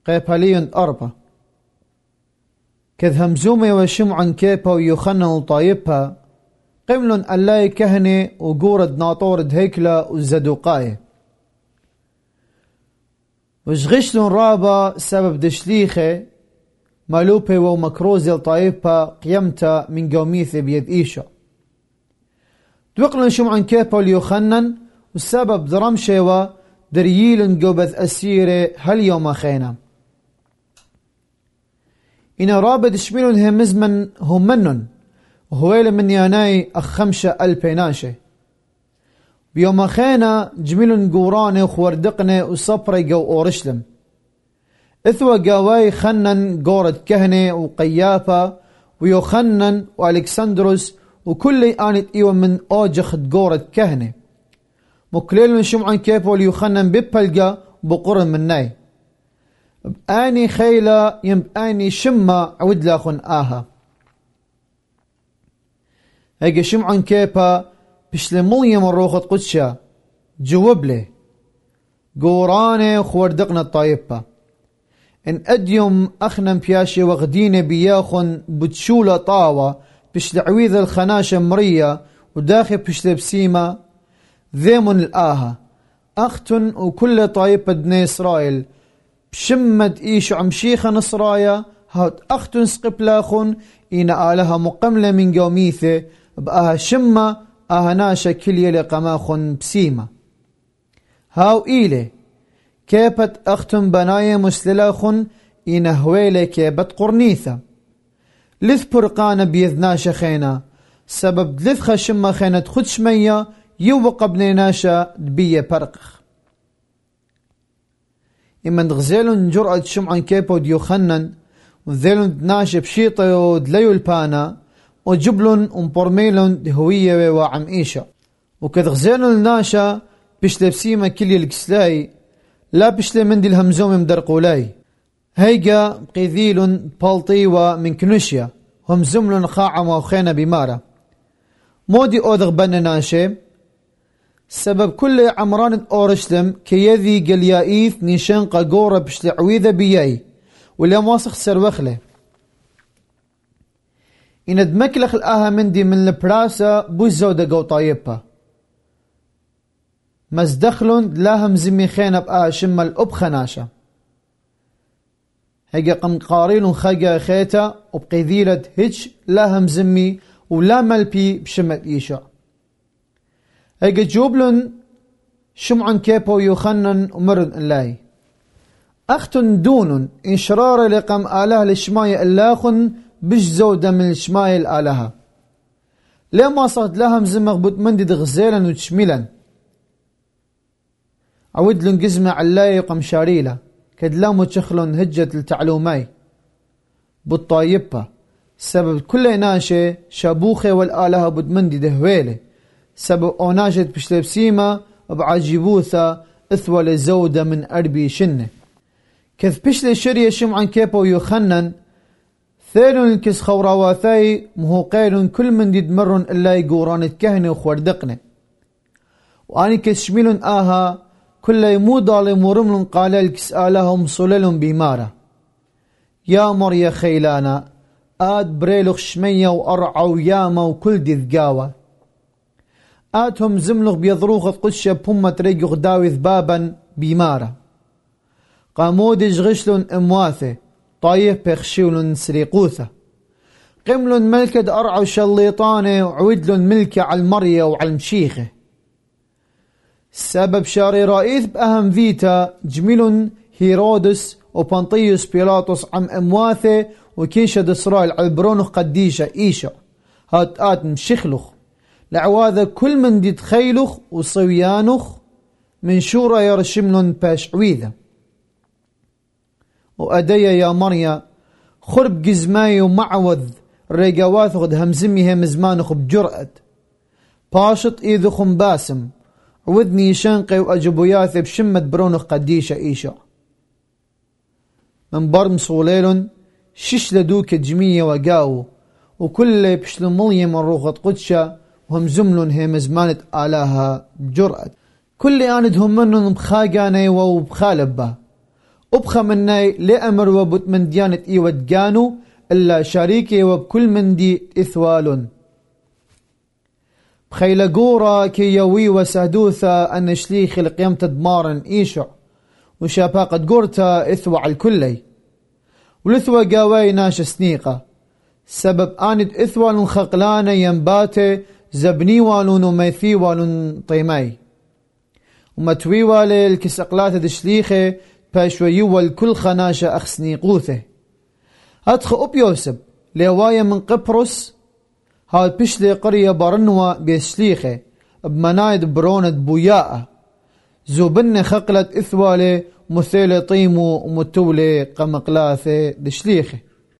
قيبالي أربا كذ همزومي وشمعا كيبا ويوخنن وطايبها قملن ألاي كهنة وقورد ناطورد هيكلة والزدوقاية وشغشلن رابا سبب دشليخة مالوبي ومكروزي لطايبها قيمتا من قوميثي بيد إيشا توقلن شمعا كيبا ويوخنن والسبب درمشي درييلن قوبث أسيري هل يوم خينا إن رابد شميلن همزمن همنن وهويل من ياناي أخمشة ألبيناشي بيوم خينا جميلن قوراني وخوردقني وصبري قو أورشلم إثوى قاواي خنن قورد كهني وقيافة ويوخنن وألكسندروس وكل آنت إيوة من أوجخد قورد كهني مكليل من شمعان كيبو ليوخنن ببلقى بقرن مناي بآني خيلة ينبآني شمة عود لاخن آها هيجي شمعان كيبا بشلمولي من روخة قدشة جوبلي قوراني وخوردقنا الطايبة إن أديم أخنم بياشي وغديني بياخن بتشولة طاوة بشلعويذ الخناشة مرية وداخل بشلبسيمة ذيمن الآها أختن وكل طايبة بني إسرائيل بشمد إيش عمشيخة نصرايا هات أختن سقبلاخن إن آلها مقملة من قوميثة بآها شمة آها ناشا كلية لقماخن بسيمة هاو إيلي كيبت أختن بنايا مسللاخن إن هويلي كيبت قرنيثة لذ برقانة بيذناشا خينا سبب لذ شمة خينة خدشمية يوبق بنيناشا دبية برقخ إما دغزيلون جرأة شمعا كيبو ديوخنن وذيلون دناشا بشيطة ودليو البانا وجبلون ومبرميلون دهوية وعم إيشا وكدغزيلون الناشا بشلبسيمة كلي الكسلاي لا بشلي مندي الهمزوم مدرقولاي هيجا قيذيلون بالطيوة من كنوشيا هم زملون خاعمة وخينة بمارة مودي أوذغ بنناشي سبب كل عمران أورشلم كيذي قليائيث نيشنقا قورة بشلعويذة بياي ولا ماسخ سروخله إن دمكلخ الآها مندي من البراسة بوزودة قو طايبها مزدخلون لاهم زمي خينة بآها شمال الأبخناشة هيجا قمقاريلون خاقا خيتا وبقيذيلة هيتش لاهم زمي ولا ملبي بشمال إيشا هيجا جوبلون شمعن كيبو يوخنن ومرن الله أختن دون إنشرار لقم آله لشماية اللاخن بش زودة من الشماية الآلهة لما صارت لهم زمغ بتمندد غزيلا وتشميلا عود لن قزمة علاي وقمشاريلا كدلام وتشخلون هجة التعلومي بالطايبة سبب كل ناشي شابوخي والآلهة بتمندد هويلي سبب أوناشت بشلبسيمة بعجيبوثة إثوى لزودة من أربي شنة كذ بشلي شرية شمعن كيبو يوخنن ثيلون الكس خوراواثاي مهوقيلون كل من دي دمرن إلا يقوران الكهنة وخوردقنة واني كس شميلون آها كل يموضى لمرملون قال الكس آلهم صللون بمارة يا مريا خيلانا آد بريلوخ شمية وأرعى وياما وكل دي ذقاوة آتهم زملغ بيضروغ قدشة بهمة ريقو غداوي ذبابا بمارة قامودج غشلون امواثه طايف بخشيولون سريقوثه قملون ملكد أرعى شليطانه وعودلون ملكة على المرية وعلى المشيخة سبب شاري رئيث بأهم فيتا جميلون هيرودس وبنطيوس بيلاطس عم امواثه وكينشد إسرائيل على برونخ قديشة إيشا هات آت مشيخلخ لعواذا كل من دي تخيلخ وصويانخ من شورى يرشملون باش عويذة وأديا يا مريا خرب جزماي ومعوذ ريقاواث غد همزمي هم زمانخ بجرأة باشط إيذخم باسم عوذني شنقي وأجبوياث بشمة برونخ قديشة إيشا من برم صوليلون شش لدوك جمية وقاو وكل بشلمولي من روخة قدشة وهم زملون هم زمانة آلاها بجرأة كل آندهم منهم بخاقاني وبخالبه أبخى مني لأمر وبت من ديانة إيوة جانو إلا شريكي وبكل من دي إثوال بخيل قورا كي يوي وسهدوثا أن شليخ القيام تدمارا إيشع وشاباقة قورتا إثوى على الكلي ولثوى قاوي ناش سنيقة سبب آند إثوال خقلان ينباتي زبني والون وميثي والون طيماي ومتوي والي الكسقلات دشليخي باشوي والكل خناشة أخسني قوثه أدخ أب يوسب لوايا من قبرص هاد بشلي قرية برنوة بيشليخي بمنايد برونة بوياء زوبن خقلت إثوالي مثيلي طيمو ومتولي قمقلاثي دشليخي